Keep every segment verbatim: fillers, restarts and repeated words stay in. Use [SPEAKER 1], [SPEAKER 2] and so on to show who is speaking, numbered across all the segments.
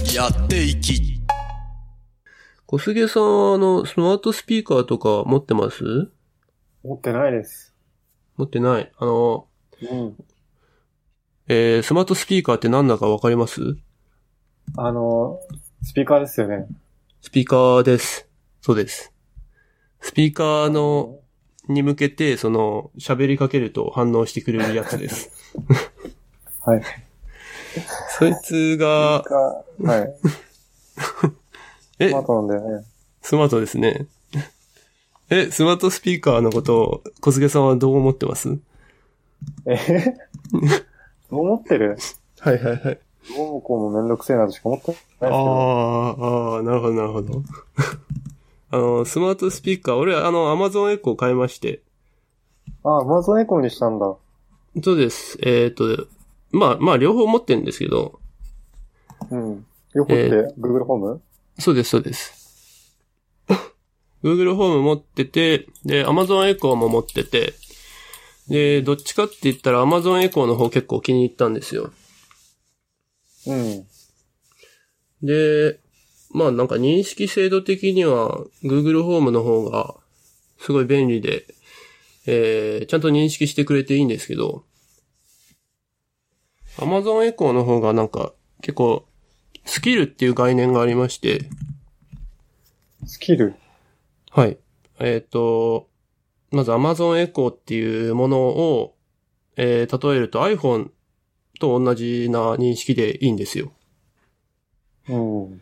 [SPEAKER 1] やっていき。
[SPEAKER 2] 小菅さんはあの、スマートスピーカーとか持ってます？
[SPEAKER 3] 持ってないです。
[SPEAKER 2] 持ってない。あの、
[SPEAKER 3] うん。
[SPEAKER 2] えー、スマートスピーカーって何だかわかります？
[SPEAKER 3] あの、スピーカーですよね。
[SPEAKER 2] スピーカーです。そうです。スピーカーの、に向けて、その、喋りかけると反応してくれるやつです。
[SPEAKER 3] はい。
[SPEAKER 2] そいつが、
[SPEAKER 3] スピーカー、はい。
[SPEAKER 2] え、
[SPEAKER 3] スマートなんだよね。
[SPEAKER 2] スマートですね。え、スマートスピーカーのことを小菅さんはどう思ってます？
[SPEAKER 3] えどう思ってる？
[SPEAKER 2] はいはいはい。
[SPEAKER 3] どうもこうもめんどくせえなとしか思ってないですけど。
[SPEAKER 2] ああ、ああ、なるほどなるほど。あの、スマートスピーカー、俺、あの、Amazon Echo を買いまして。
[SPEAKER 3] あ、Amazon Echo にしたんだ。
[SPEAKER 2] そうです。えっと、まあ、まあ、両方持ってるんですけど。
[SPEAKER 3] うん。両方って、
[SPEAKER 2] えー、
[SPEAKER 3] Google ホーム？
[SPEAKER 2] そうです、そうです。Google ホーム持ってて、で、Amazon Echo も持ってて、で、どっちかって言ったら Amazon Echo の方結構気に入ったんですよ。
[SPEAKER 3] うん。
[SPEAKER 2] で、まあなんか認識精度的には Google ホームの方がすごい便利で、えー、ちゃんと認識してくれていいんですけど、Amazon Echo の方がなんか結構スキルっていう概念がありまして、
[SPEAKER 3] スキル？
[SPEAKER 2] はい。えっと、まず Amazon Echo っていうものを、えー、例えると iPhone と同じな認識でいいんですよ。
[SPEAKER 3] うん。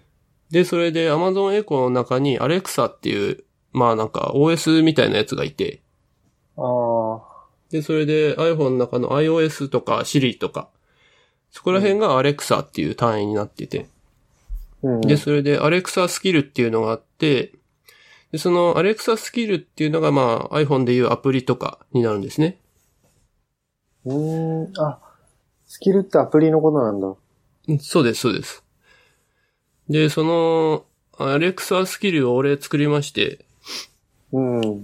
[SPEAKER 2] で、それで Amazon Echo の中に Alexa っていう、まあなんか オーエス みたいなやつがいて、
[SPEAKER 3] ああ。
[SPEAKER 2] で、それで iPhone の中の iOS とか Siri とか、そこら辺が Alexa っていう単位になってて、
[SPEAKER 3] うん。
[SPEAKER 2] で、それで Alexa スキルっていうのがあって、で、その Alexa スキルっていうのがまあ iPhone でいうアプリとかになるんですね。
[SPEAKER 3] うーん。あ、スキルってアプリのことなんだ。
[SPEAKER 2] そうです、そうです。で、その Alexa スキルを俺作りまして、
[SPEAKER 3] うん。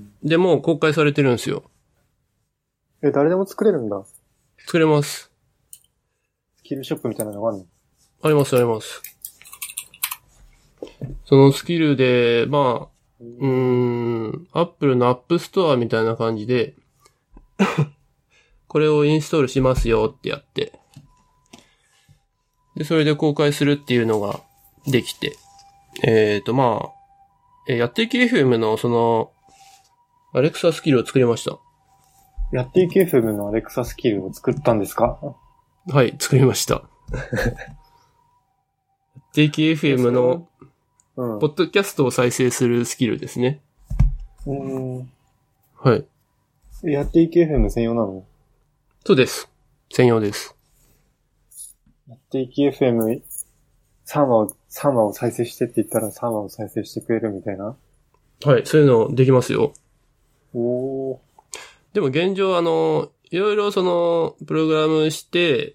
[SPEAKER 2] で、もう公開されてるんですよ。
[SPEAKER 3] え、誰でも作れるんだ。
[SPEAKER 2] 作れます。
[SPEAKER 3] スキルショップみたいなのがあるの？
[SPEAKER 2] あります、あります。そのスキルで、まあ、うーん、Apple の App Store みたいな感じで、これをインストールしますよってやって、で、それで公開するっていうのができて、えっと、まあ、えやっていき エフエム のその、Alexa スキルを作りました。
[SPEAKER 3] やっていき エフエム の Alexa スキルを作ったんですか？
[SPEAKER 2] はい、作りました。やっていき エフエム の、
[SPEAKER 3] うん。
[SPEAKER 2] ポッドキャストを再生するスキルですね。
[SPEAKER 3] うーん。
[SPEAKER 2] はい。
[SPEAKER 3] やっていき エフエム 専用なの？
[SPEAKER 2] そうです。専用です。
[SPEAKER 3] やっていき エフエムさんわを、さんわを再生してって言ったらさんわを再生してくれるみたいな？
[SPEAKER 2] はい、そういうのできますよ。
[SPEAKER 3] おー。
[SPEAKER 2] でも現状あの、いろいろその、プログラムして、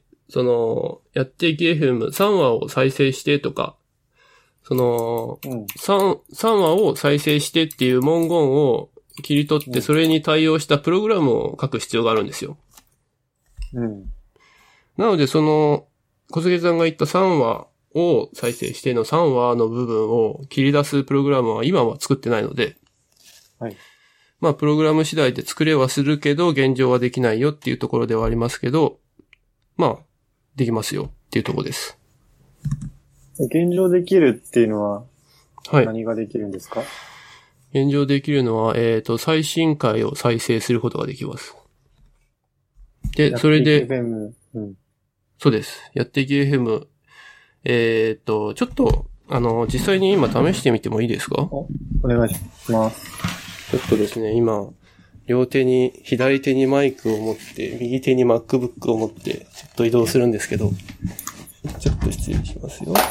[SPEAKER 2] その、やっていき エフエムさん 話を再生してとか、その、
[SPEAKER 3] うん。
[SPEAKER 2] 3、さんわを再生してっていう文言を切り取ってそれに対応したプログラムを書く必要があるんですよ。
[SPEAKER 3] うん。
[SPEAKER 2] なのでその、小杉さんが言ったさんわを再生してのさんわの部分を切り出すプログラムは今は作ってないので、
[SPEAKER 3] はい。
[SPEAKER 2] まあ、プログラム次第で作れはするけど、現状はできないよっていうところではありますけど、まあ、できますよっていうところです。
[SPEAKER 3] 現状できるっていうのは、
[SPEAKER 2] はい。
[SPEAKER 3] 何ができるんですか？
[SPEAKER 2] 現状できるのは、えっと、最新回を再生することができます。で、それで、
[SPEAKER 3] やっていき エフエム、うん。
[SPEAKER 2] そうです。やっていき エフエム。えっと、ちょっと、あの、実際に今試してみてもいいですか？
[SPEAKER 3] お、お願いします。
[SPEAKER 2] ちょっとですね、今、両手に、左手にマイクを持って、右手に MacBook を持って、ちょっと移動するんですけど、ちょっと失礼しますよ。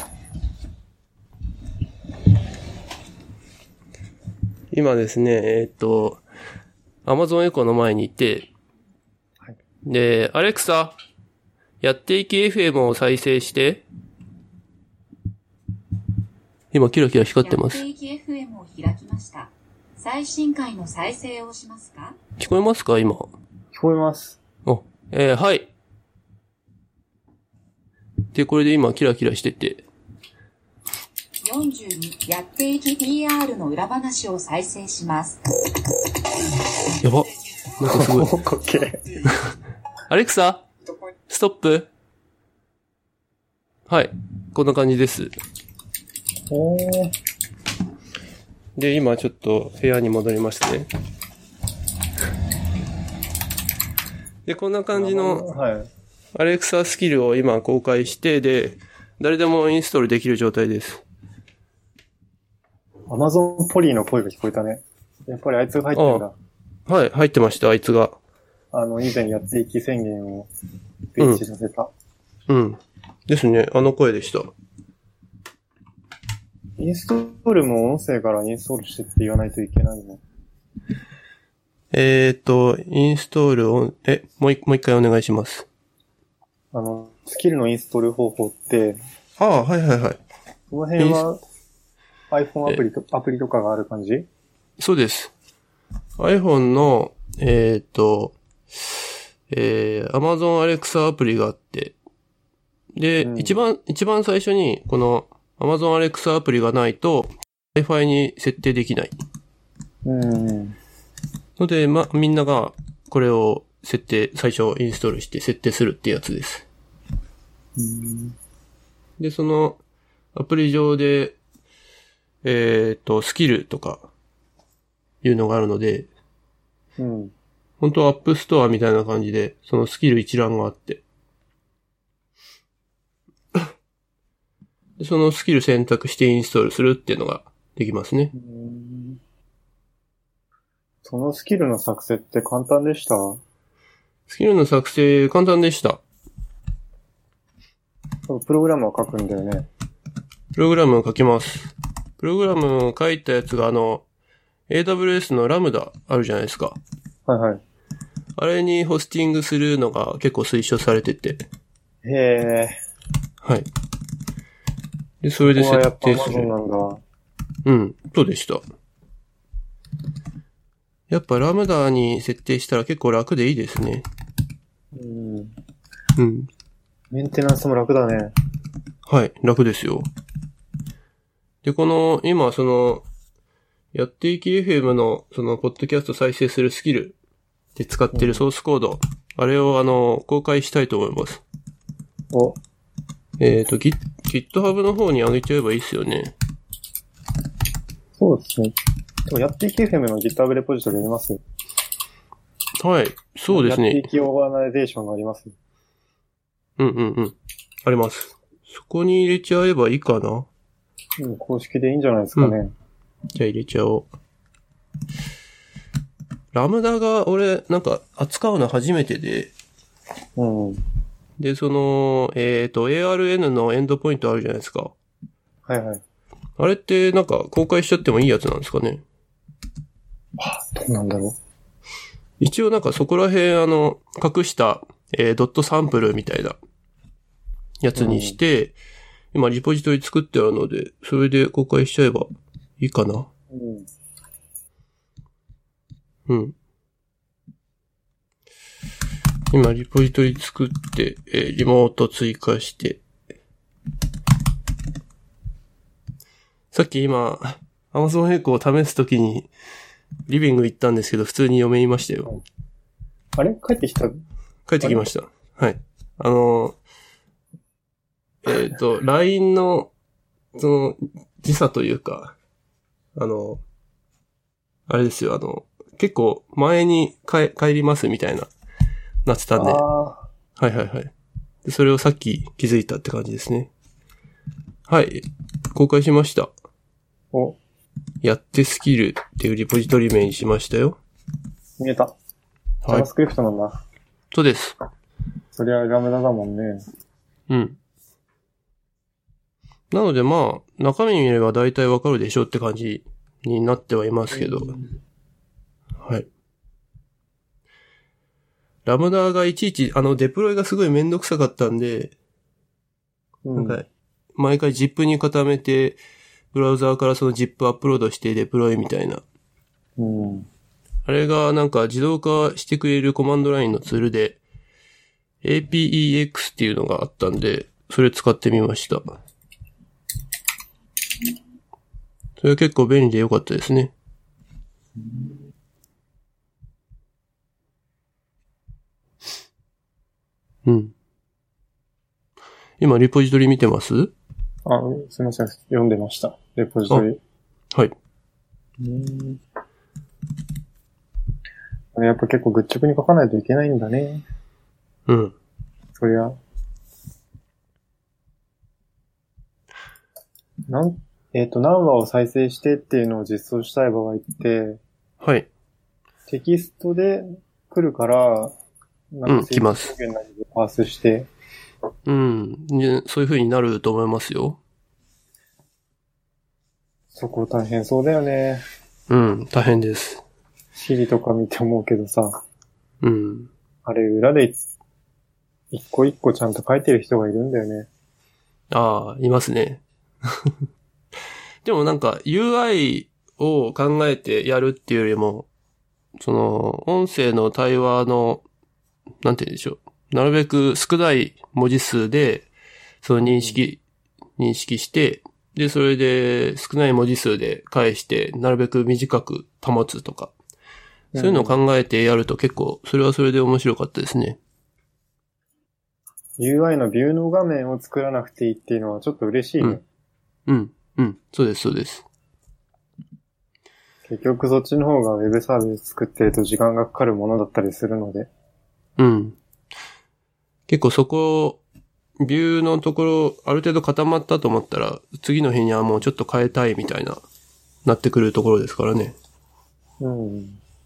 [SPEAKER 2] 今ですね、えっと、Amazon Echo の前にいて、
[SPEAKER 3] はい、
[SPEAKER 2] で、Alexa、やっていき エフエム を再生して、今キラキラ光ってます。
[SPEAKER 4] やっていき エフエム を開きました。最新回の再生をしますか？
[SPEAKER 2] 聞こえますか今。
[SPEAKER 3] 聞こえます。
[SPEAKER 2] お、えー、はい。で、これで今キラキラしてて。
[SPEAKER 4] やっていき ピーアール の裏話を再生します。
[SPEAKER 2] やば。なんかすごい。
[SPEAKER 3] オッケー。
[SPEAKER 2] アレクサストップ。はい。こんな感じです。
[SPEAKER 3] おー。
[SPEAKER 2] で、今ちょっと部屋に戻りましたね。で、こんな感じの、
[SPEAKER 3] はい。
[SPEAKER 2] アレクサスキルを今公開して、で、誰でもインストールできる状態です。
[SPEAKER 3] アマゾンポリーの声が聞こえたね。やっぱりあいつが入ってるんだ。
[SPEAKER 2] はい、入ってました、あいつが。
[SPEAKER 3] あの、以前やっていき宣言をページさせた。
[SPEAKER 2] うん。うん。ですね、あの声でした。
[SPEAKER 3] インストールも音声からインストールしてって言わないといけないの。
[SPEAKER 2] えーっと、インストールを、え、もう一、もう一回お願いします。
[SPEAKER 3] あの、スキルのインストール方法って、
[SPEAKER 2] ああ、はいはいはい。
[SPEAKER 3] この辺は iPhone アプリと、アプリとかがある感じ？
[SPEAKER 2] そうです。iPhone の、えーっと、えー、Amazon Alexa アプリがあって、で、うん、一番、一番最初に、この Amazon Alexa アプリがないと、Wi-Fi に設定できない。
[SPEAKER 3] うん。
[SPEAKER 2] ので、ま、みんなが、これを設定、最初インストールして設定するってやつです。
[SPEAKER 3] うん、
[SPEAKER 2] で、その、アプリ上で、えっと、スキルとか、いうのがあるので、
[SPEAKER 3] うん。
[SPEAKER 2] 本当はアップストアみたいな感じで、そのスキル一覧があって、でそのスキル選択してインストールするっていうのができますね。
[SPEAKER 3] うん、そのスキルの作成って簡単でした？
[SPEAKER 2] スキルの作成簡単でした。
[SPEAKER 3] プログラムを書くんだよね。
[SPEAKER 2] プログラムを書きます。プログラムを書いたやつがあの、エーダブリューエス のラムダあるじゃないですか。
[SPEAKER 3] はいはい。
[SPEAKER 2] あれにホスティングするのが結構推奨されてて。
[SPEAKER 3] へえ。
[SPEAKER 2] はい。で、それで設定する。
[SPEAKER 3] そうなんだ。
[SPEAKER 2] うん、そうでした。やっぱラムダに設定したら結構楽でいいですね。
[SPEAKER 3] うん。
[SPEAKER 2] うん。
[SPEAKER 3] メンテナンスも楽だね。
[SPEAKER 2] はい、楽ですよ。で、この、今、その、やっていき エフエム の、その、ポッドキャスト再生するスキルで使ってるソースコード、うん、あれを、あの、公開したいと思います。
[SPEAKER 3] お。
[SPEAKER 2] えっと、Git、GitHub の方に上げちゃえばいいっすよね。
[SPEAKER 3] そうですね。でも、やっていき エフエム の GitHub レポジトリあります？
[SPEAKER 2] はい、そうですね。
[SPEAKER 3] やっていきオーガナイゼーションがあります？
[SPEAKER 2] うんうんうん。あります。そこに入れちゃえばいいかな。
[SPEAKER 3] うん、公式でいいんじゃないですかね。うん、
[SPEAKER 2] じゃあ入れちゃおう。ラムダが俺、なんか扱うの初めてで。
[SPEAKER 3] うん。
[SPEAKER 2] で、その、えっと、エーアールエヌ のエンドポイントあるじゃないですか。
[SPEAKER 3] はいはい。
[SPEAKER 2] あれってなんか公開しちゃってもいいやつなんですかね。
[SPEAKER 3] あ、どうなんだろう。
[SPEAKER 2] 一応なんかそこら辺あの、隠した、えー、ドットサンプルみたいなやつにして、うん、今リポジトリ作ってあるので、それで公開しちゃえばいいかな。うん。うん。今リポジトリ作って、えー、リモート追加して、さっき今、Amazon 並行を試すときに、リビング行ったんですけど、普通に嫁いましたよ。
[SPEAKER 3] あれ帰ってきた？
[SPEAKER 2] 帰ってきました。はい。あの、えっと、ライン の、その、時差というか、あの、あれですよ、あの、結構前に帰、帰りますみたいな、なってたんで。はいはいはい。で、それをさっき気づいたって感じですね。はい。公開しました。
[SPEAKER 3] お。
[SPEAKER 2] やってスキルっていうリポジトリ名にしましたよ。
[SPEAKER 3] 見えた。はい。JavaScript なんだ。
[SPEAKER 2] そうです。
[SPEAKER 3] そりゃラムダだもんね。
[SPEAKER 2] うん。なのでまあ、中身見れば大体わかるでしょって感じになってはいますけど。はい。ラムダがいちいち、あの、デプロイがすごいめんどくさかったんで、うん、なんか、毎回 ZIP に固めて、ブラウザーからその ZIP アップロードしてデプロイみたいな。
[SPEAKER 3] うん。
[SPEAKER 2] あれがなんか自動化してくれるコマンドラインのツールで、エーピーイーエックス っていうのがあったんで、それ使ってみました。 それは結構便利で良かったですね。うん。今、リポジトリ見てます？
[SPEAKER 3] あ、すいません。読んでました。レポジトリ。
[SPEAKER 2] はい。
[SPEAKER 3] うーん。やっぱ結構愚直に書かないといけないんだね。
[SPEAKER 2] うん。
[SPEAKER 3] そりゃ。なん、えっと、何話を再生してっていうのを実装したい場合って、
[SPEAKER 2] はい。
[SPEAKER 3] テキストで来るから、
[SPEAKER 2] うん、来ます。
[SPEAKER 3] 表現なりでパースして。
[SPEAKER 2] うん、ね。そういう風になると思いますよ。
[SPEAKER 3] そこ大変そうだよね。
[SPEAKER 2] うん、大変です。
[SPEAKER 3] シリとか見て思うけどさ。
[SPEAKER 2] うん。
[SPEAKER 3] あれ、裏で一個一個ちゃんと書いてる人がいるんだよね。
[SPEAKER 2] ああ、いますね。でもなんか ユーアイ を考えてやるっていうよりも、その、音声の対話の、なんて言うんでしょう。なるべく少ない文字数で、その認識、うん、認識して、で、それで少ない文字数で返して、なるべく短く保つとか、そういうのを考えてやると結構、それはそれで面白かったですね。
[SPEAKER 3] ユーアイ のビューの画面を作らなくていいっていうのはちょっと嬉しいね。
[SPEAKER 2] うん。うん。うん。そうです、そうです。
[SPEAKER 3] 結局そっちの方がウェブサービス作ってると時間がかかるものだったりするので。
[SPEAKER 2] うん。結構そこ、ビューのところ、ある程度固まったと思ったら、次の日にはもうちょっと変えたいみたいな、なってくるところですからね。
[SPEAKER 3] うん。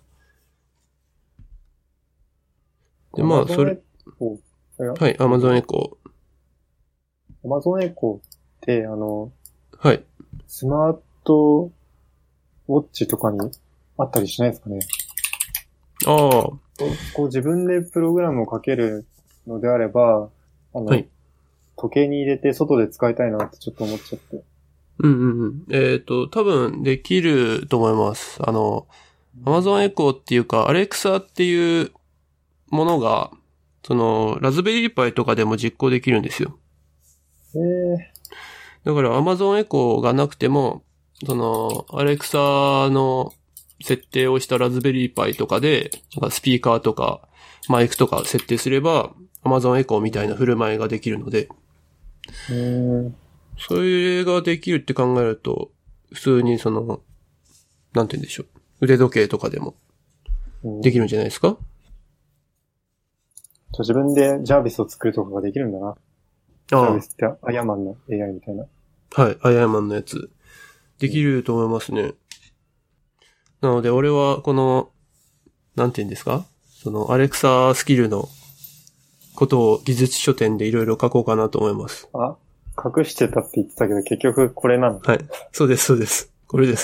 [SPEAKER 2] で、まあ、それ、はい、Amazon Echo。
[SPEAKER 3] Amazon Echo って、あの、
[SPEAKER 2] はい。
[SPEAKER 3] スマートウォッチとかにあったりしないですかね。
[SPEAKER 2] ああ。
[SPEAKER 3] こう自分でプログラムをかけるのであれば、あの、はい、時計に入れて外で使いたいなってちょっと思っちゃって。
[SPEAKER 2] うんうんうん。えっと、多分できると思います。あの、Amazon Echo っていうか、Alexa っていうものが、その、ラズベリーパイとかでも実行できるんですよ。
[SPEAKER 3] へえ。
[SPEAKER 2] だから Amazon Echo がなくても、その、Alexa の設定をしたラズベリーパイとかで、なんかスピーカーとかマイクとか設定すれば、Amazon Echo みたいな振る舞いができるので、
[SPEAKER 3] へー、
[SPEAKER 2] それができるって考えると、普通にその、なんて言うんでしょう。腕時計とかでもできるんじゃないですか？
[SPEAKER 3] じゃあ自分でジャービスを作るとかができるんだな。ああ。ジャービスってアイアンマンの エーアイ みたいな。
[SPEAKER 2] はい、アイアンマンのやつ。できると思いますね。うん、なので俺はこの、なんて言うんですか？そのアレクサスキルのことを技術書店でいろいろ書こうかなと思います。
[SPEAKER 3] あ、隠してたって言ってたけど結局これなの？
[SPEAKER 2] はい。そうです、そうです。これです。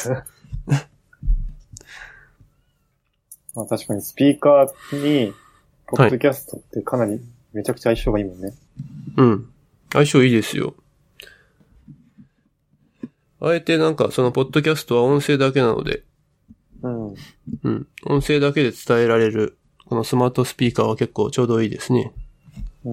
[SPEAKER 3] まあ確かにスピーカーに、ポッドキャストってかなりめちゃくちゃ相性がいいもんね。
[SPEAKER 2] はい、うん。相性いいですよ。あえてなんかそのポッドキャストは音声だけなので、
[SPEAKER 3] うん。
[SPEAKER 2] うん。音声だけで伝えられる、このスマートスピーカーは結構ちょうどいいですね。
[SPEAKER 3] うん。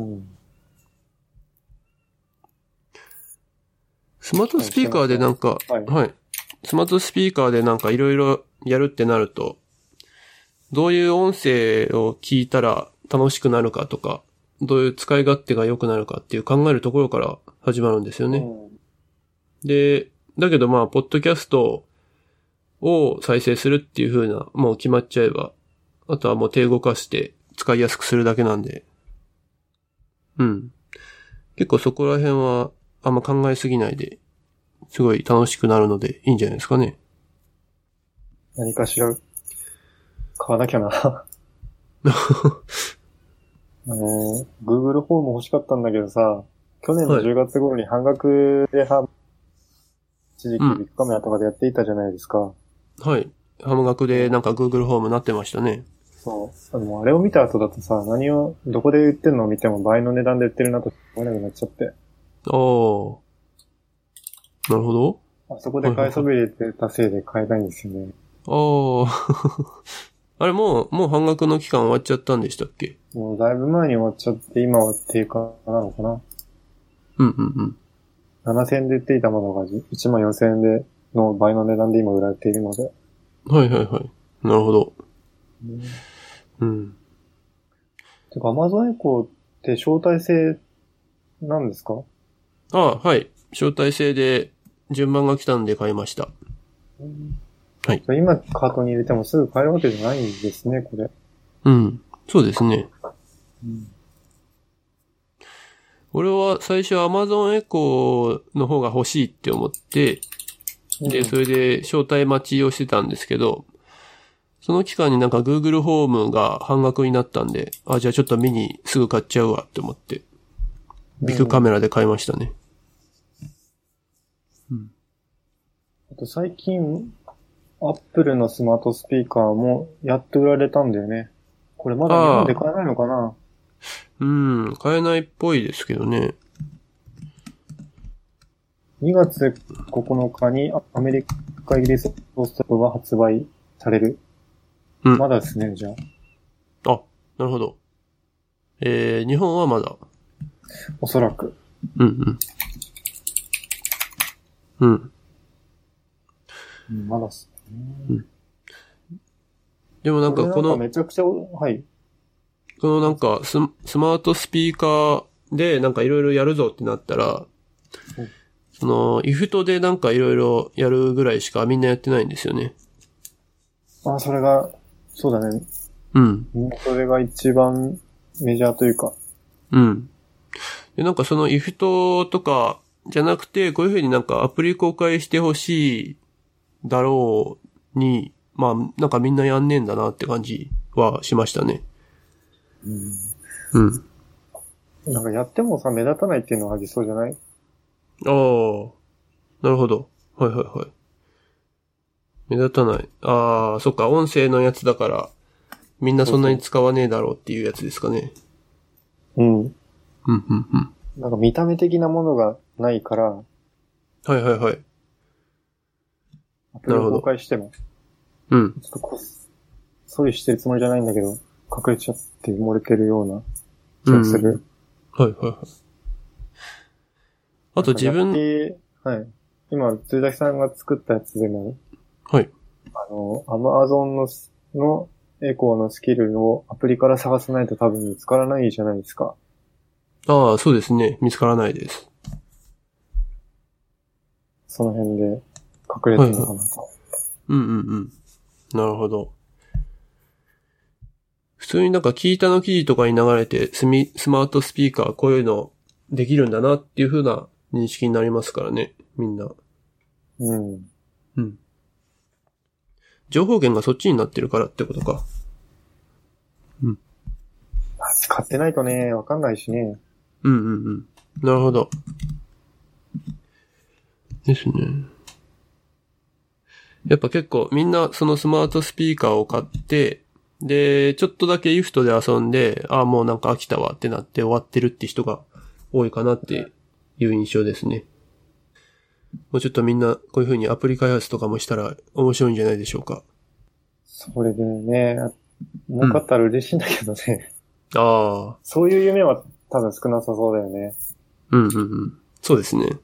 [SPEAKER 2] スマートスピーカーでなんか、はい、はい。スマートスピーカーでなんかいろいろやるってなると、どういう音声を聞いたら楽しくなるかとか、どういう使い勝手が良くなるかっていう考えるところから始まるんですよね。うん、で、だけどまあ、ポッドキャストを再生するっていう風な、もう決まっちゃえば、あとはもう定語化して使いやすくするだけなんで、うん。結構そこら辺はあんま考えすぎないで、すごい楽しくなるのでいいんじゃないですかね。
[SPEAKER 3] 何かしら買わなきゃな。あの、Google ホーム欲しかったんだけどさ、去年のじゅうがつ頃に半額で販売、一時期ビッグカメラとかでやっていたじゃないですか。
[SPEAKER 2] うん、はい。半額でなんか Google ホームなってましたね。
[SPEAKER 3] そう。あの、あれを見た後だとさ、何を、どこで売ってるのを見ても倍の値段で売ってるなと思えなくなっちゃって。
[SPEAKER 2] ああ。なるほど。
[SPEAKER 3] あそこで買いそびれてたせいで買えないんですよね。
[SPEAKER 2] ああ。あれもう、もう半額の期間終わっちゃったんでしたっけ？
[SPEAKER 3] もうだいぶ前に終わっちゃって、今は定価なのかな。
[SPEAKER 2] うんうんうん。
[SPEAKER 3] ななせんえんで売っていたものがいちまんよんせんえんでの倍の値段で今売られているので。
[SPEAKER 2] はいはいはい。なるほど。うん。うん、
[SPEAKER 3] てか Amazon Echo って招待制なんですか？
[SPEAKER 2] ああ、はい。招待制で順番が来たんで買いました。
[SPEAKER 3] うん、
[SPEAKER 2] はい。
[SPEAKER 3] 今カートに入れてもすぐ買えるわけじゃないんですね、これ。
[SPEAKER 2] うん。そうですね。
[SPEAKER 3] うん、
[SPEAKER 2] 俺は最初 Amazon Echo の方が欲しいって思って、で、それで招待待ちをしてたんですけど、その期間になんか Google ホームが半額になったんで、あ、じゃあちょっと見にすぐ買っちゃうわって思って、ビッグカメラで買いましたね。うん。
[SPEAKER 3] あと最近、Apple のスマートスピーカーもやっと売られたんだよね。これまだ日本で買えないのかな？
[SPEAKER 2] うん、買えないっぽいですけどね。
[SPEAKER 3] にがつここのかにアメリカ、イギリス、オーストラリアが発売される。うん。まだですね、じゃ
[SPEAKER 2] あ。あ、なるほど。えー、日本はまだ。
[SPEAKER 3] おそらく。
[SPEAKER 2] うんうん。うん。
[SPEAKER 3] うん、まだっすね。うん。
[SPEAKER 2] でもなんかこの、
[SPEAKER 3] なんかめちゃくちゃ、はい。
[SPEAKER 2] このなんかス、スマートスピーカーでなんかいろいろやるぞってなったら、うん、その、イフトでなんかいろいろやるぐらいしかみんなやってないんですよね。
[SPEAKER 3] あ、それが、そうだね。
[SPEAKER 2] うん。
[SPEAKER 3] それが一番メジャーというか。
[SPEAKER 2] うん。で、なんかそのイフトとかじゃなくて、こういう風になんかアプリ公開してほしいだろうに、まあ、なんかみんなやんねえんだなって感じはしましたね。うん。
[SPEAKER 3] うん。なんかやってもさ、目立たないっていうのが理想じゃない？
[SPEAKER 2] ああ、なるほど。はいはいはい。目立たない。ああ、そっか、音声のやつだから、みんなそんなに使わねえだろうっていうやつですかね。
[SPEAKER 3] うん。うん、
[SPEAKER 2] うん、うん。
[SPEAKER 3] なんか見た目的なものがないから。
[SPEAKER 2] はいはいはい。
[SPEAKER 3] アプリを公開しても。
[SPEAKER 2] うん。
[SPEAKER 3] ちょっとこそういうしてるつもりじゃないんだけど、隠れちゃって漏れてるような気がする。
[SPEAKER 2] うん、はいはいはい。あと自分、
[SPEAKER 3] はい。今、辻崎さんが作ったやつでも、
[SPEAKER 2] はい。
[SPEAKER 3] あの、Amazon の、のエコーのスキルをアプリから探さないと多分見つからないじゃないですか。
[SPEAKER 2] ああ、そうですね。見つからないです。
[SPEAKER 3] その辺で隠れてるのかなと、はいはい。
[SPEAKER 2] うんうんうん。なるほど。普通になんか聞いたの記事とかに流れて、スミ、スマートスピーカーこういうのできるんだなっていう風な認識になりますからね。みんな。
[SPEAKER 3] うん。
[SPEAKER 2] うん。情報源がそっちになってるからってことか。うん。
[SPEAKER 3] 使ってないとね、わかんないしね。
[SPEAKER 2] うんうんうん。なるほど。ですね。やっぱ結構みんなそのスマートスピーカーを買って、で、ちょっとだけイフトで遊んで、ああ、もうなんか飽きたわってなって終わってるって人が多いかなっていう印象ですね。もうちょっとみんなこういう風にアプリ開発とかもしたら面白いんじゃないでしょうか。
[SPEAKER 3] それでね、儲かったら嬉しいんだけどね。
[SPEAKER 2] うん、ああ。
[SPEAKER 3] そういう夢は多分少なさそうだよね。
[SPEAKER 2] うんうんうん。そうですね。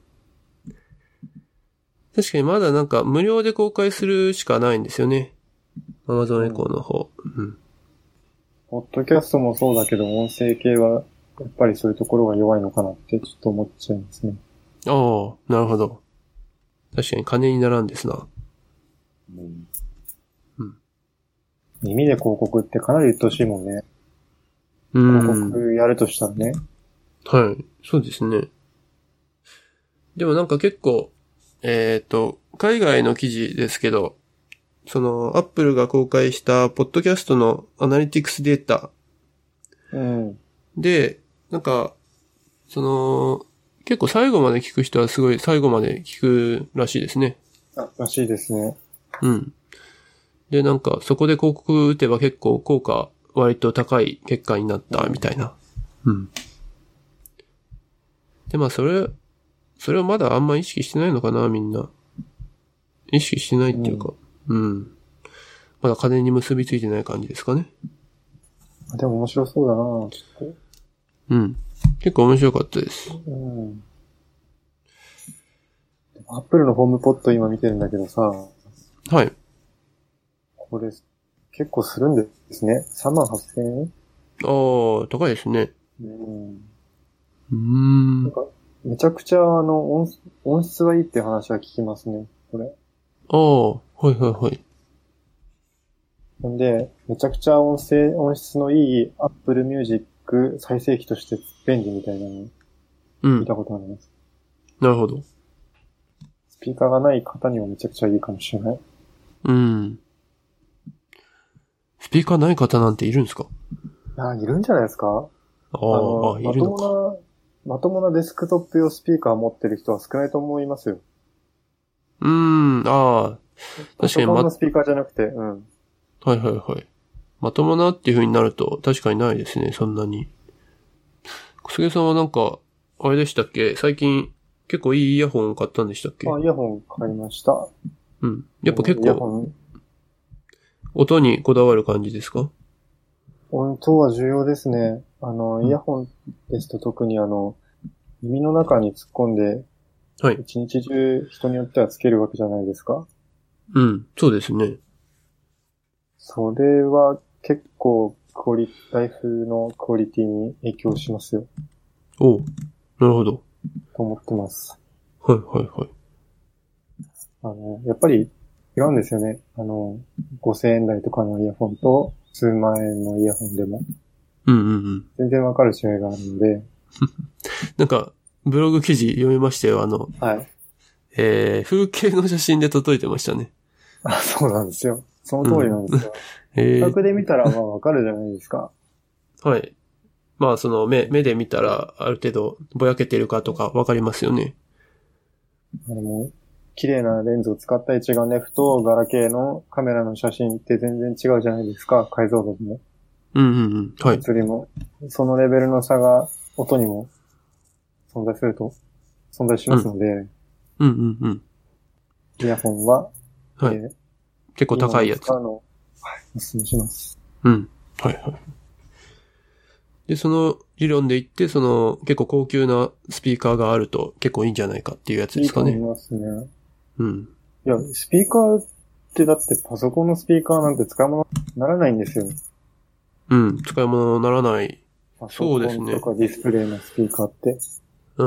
[SPEAKER 2] 確かにまだなんか無料で公開するしかないんですよね。Amazon Echo の方。うん。
[SPEAKER 3] ポッドキャストもそうだけど、音声系はやっぱりそういうところが弱いのかなってちょっと思っちゃいますね。
[SPEAKER 2] ああ、なるほど。確かに金にならんですな。
[SPEAKER 3] うん。うん。耳で広告ってかなり鬱陶しいもんね。うん。広告やるとしたらね。
[SPEAKER 2] はい。そうですね。でもなんか結構、えっと、海外の記事ですけど、その、アップルが公開した、ポッドキャストのアナリティクスデータ。
[SPEAKER 3] うん。
[SPEAKER 2] で、なんか、その、結構最後まで聞く人はすごい最後まで聞くらしいですね。
[SPEAKER 3] あ、らしいですね。
[SPEAKER 2] うん。で、なんか、そこで広告打てば結構効果割と高い結果になったみたいな。うん。で、まあ、それ、それをまだあんま意識してないのかな、みんな。意識してないっていうか。うん。うん、まだ金に結びついてない感じですかね。
[SPEAKER 3] でも面白そうだなぁ、ちょっと。
[SPEAKER 2] うん。結構面白かったです。
[SPEAKER 3] うん。 アップルのホームポット今見てるんだけどさ、
[SPEAKER 2] はい。
[SPEAKER 3] これ結構するんですね。さんまんはっせんえん？
[SPEAKER 2] ああ、高いですね。
[SPEAKER 3] うん。
[SPEAKER 2] うーん。
[SPEAKER 3] なんかめちゃくちゃあの音、音質はいいっていう話は聞きますね、これ。
[SPEAKER 2] ああ、はいはいはい。
[SPEAKER 3] なんで、めちゃくちゃ音声、音質のいい Apple Music 再生機として便利みたいなの
[SPEAKER 2] うん
[SPEAKER 3] 見た。ことあります。
[SPEAKER 2] なるほど。
[SPEAKER 3] スピーカーがない方にもめちゃくちゃいいかもしれない。
[SPEAKER 2] うん。スピーカーない方なんているんですか？
[SPEAKER 3] いや、いるんじゃないですか？
[SPEAKER 2] あ
[SPEAKER 3] あの
[SPEAKER 2] あ、い
[SPEAKER 3] まと
[SPEAKER 2] るのか。
[SPEAKER 3] もな、まともなデスクトップ用スピーカーを持ってる人は少ないと思いますよ。
[SPEAKER 2] うーん、ああ、
[SPEAKER 3] パソ
[SPEAKER 2] 確かにま、
[SPEAKER 3] コンのスピーカーじゃなくて、うん。
[SPEAKER 2] はいはいはい。まともなっていう風になると確かにないですね、そんなに。小菅さんはなんか、あれでしたっけ？最近結構いいイヤホン買ったんでしたっけ？
[SPEAKER 3] あ、イヤホン買いました。
[SPEAKER 2] うん。やっぱ結
[SPEAKER 3] イヤ
[SPEAKER 2] 構、
[SPEAKER 3] ホン、
[SPEAKER 2] 音にこだわる感じですか？
[SPEAKER 3] 音は重要ですね。あの、
[SPEAKER 2] うん
[SPEAKER 3] イヤホンですと特にあの、耳の中に突っ込んで、
[SPEAKER 2] はい。
[SPEAKER 3] 一日中人によってはつけるわけじゃないですか。
[SPEAKER 2] うん、そうですね。
[SPEAKER 3] それは結構クオリ、ライフのクオリティに影響しますよ。
[SPEAKER 2] おう、なるほど。
[SPEAKER 3] と思ってます。
[SPEAKER 2] はいはいはい。
[SPEAKER 3] あの、やっぱり違うんですよね。あの、ごせんえん台とかのイヤホンと数万円のイヤホンでも
[SPEAKER 2] うんうんうん。
[SPEAKER 3] 全然わかる違いがあるので。
[SPEAKER 2] なんか、ブログ記事読みましたよ。あの、
[SPEAKER 3] はい。
[SPEAKER 2] えー、風景の写真で届いてましたね。
[SPEAKER 3] あ、そうなんですよ。その通りなんですよ。
[SPEAKER 2] えー、
[SPEAKER 3] 比較で見たらまあわかるじゃないですか。
[SPEAKER 2] はい。まあ、その目、目で見たら、ある程度、ぼやけてるかとかわかりますよね。
[SPEAKER 3] あの、綺麗なレンズを使った一眼レフとガラケーのカメラの写真って全然違うじゃないですか。解像度も。
[SPEAKER 2] うんうんうん。はい。
[SPEAKER 3] 写りも。そのレベルの差が音にも存在すると、存在しますので、
[SPEAKER 2] うんうんうん。
[SPEAKER 3] イヤホンは、
[SPEAKER 2] はい。
[SPEAKER 3] えー
[SPEAKER 2] 結構高いやつ。
[SPEAKER 3] 使うのを、はい、お勧めします。
[SPEAKER 2] うん。はいはい。で、その理論で言って、その結構高級なスピーカーがあると結構いいんじゃないかっていうやつですかね。
[SPEAKER 3] いいと思いますね。
[SPEAKER 2] うん。
[SPEAKER 3] いや、スピーカーってだってパソコンのスピーカーなんて使い物にならないんですよ。
[SPEAKER 2] うん。使い物にならない。
[SPEAKER 3] パソコンとかディスプレイのスピーカーって。
[SPEAKER 2] うん。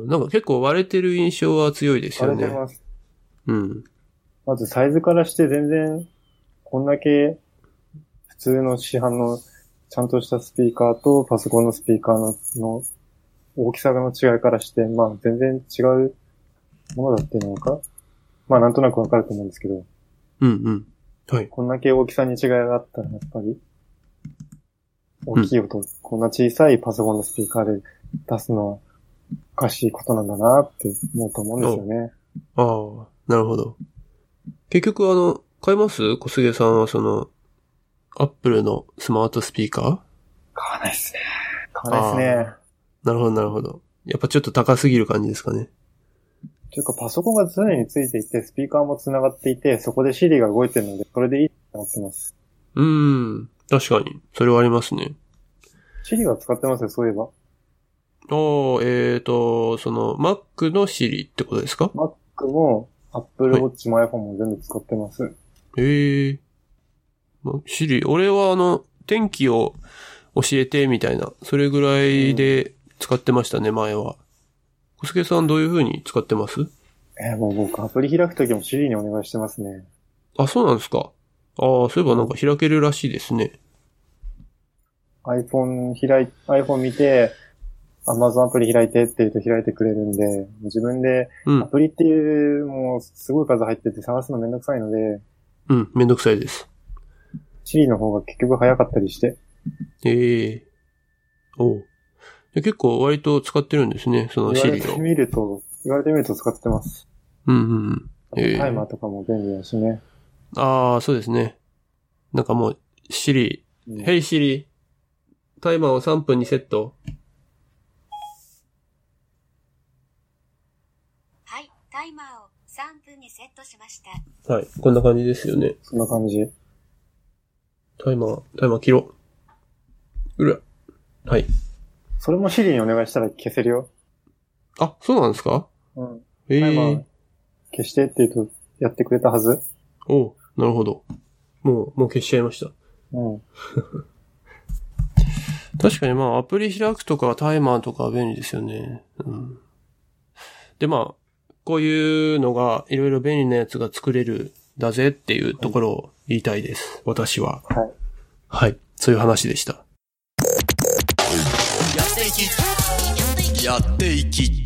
[SPEAKER 2] なんか結構割れてる印象は強いですよね。
[SPEAKER 3] 割れてます。
[SPEAKER 2] うん。ま
[SPEAKER 3] ずサイズからして全然、こんだけ普通の市販のちゃんとしたスピーカーとパソコンのスピーカーのの大きさの違いからして、まあ全然違うものだっていうのか、まあなんとなくわかると思うんですけど。
[SPEAKER 2] うんうん。はい。
[SPEAKER 3] こんだけ大きさに違いがあったらやっぱり、大きい音、うん、こんな小さいパソコンのスピーカーで出すのはおかしいことなんだなって思うと思うんですよね。
[SPEAKER 2] ああ、なるほど。結局あの、買います小菅さんはその、アップルのスマートスピーカー？
[SPEAKER 3] 買わないですね。買わないですね。
[SPEAKER 2] なるほど、なるほど。やっぱちょっと高すぎる感じですかね。
[SPEAKER 3] というかパソコンが常についていて、スピーカーも繋がっていて、そこで Siri が動いてるので、それでいいと思ってます。
[SPEAKER 2] うーん。確かに。それはありますね。
[SPEAKER 3] Siri は使ってますよ、そういえば。
[SPEAKER 2] ああ、えーと、その、Mac の Siri ってことですか？
[SPEAKER 3] Mac も、Apple Watch も iPhone も全部使ってます。はい、
[SPEAKER 2] ええー。Siri、俺はあの、天気を教えてみたいな、それぐらいで使ってましたね、うん、前は。小菅さんどういう風に使ってます？
[SPEAKER 3] えー、もう僕アプリ開くときも Siri にお願いしてますね。
[SPEAKER 2] あ、そうなんですか。ああ、そういえばなんか開けるらしいですね。
[SPEAKER 3] iPhone 開い、iPhone 見て、Amazon アプリ開いてって言うと開いてくれるんで、自分でアプリっていう、もうすごい数入ってて探すのめんどくさいので、
[SPEAKER 2] うん、めんどくさいです。
[SPEAKER 3] Siri の方が結局早かったりして。
[SPEAKER 2] ええー。おう。結構割と使ってるんですね、その Siri を。
[SPEAKER 3] 言われてみると、言われてみると使ってます。
[SPEAKER 2] うんうん。
[SPEAKER 3] えー、タイマーとかも便利だしね。
[SPEAKER 2] ああ、そうですね。なんかもう、Siri、うん、Hey Siri、タイマーをさんぷんにセット。
[SPEAKER 4] はい、タイマーをさんぷんにセットしました。
[SPEAKER 2] はい、こんな感じですよね。
[SPEAKER 3] そんな感じ。
[SPEAKER 2] タイマー、タイマー切ろう。うら。はい。
[SPEAKER 3] それも Siri にお願いしたら消せるよ。
[SPEAKER 2] あ、そうなんですか？
[SPEAKER 3] うん。
[SPEAKER 2] ええー。
[SPEAKER 3] タイマー、 消してって言うとやってくれたはず。
[SPEAKER 2] おう、なるほど。もう、もう消しちゃいました。
[SPEAKER 3] うん。
[SPEAKER 2] 確かにまあアプリ開くとかタイマーとかは便利ですよね。うん。でまあ、こういうのがいろいろ便利なやつが作れるだぜっていうところを言いたいです。私は。
[SPEAKER 3] はい。
[SPEAKER 2] はい。そういう話でした。
[SPEAKER 1] やっていき。やっていき。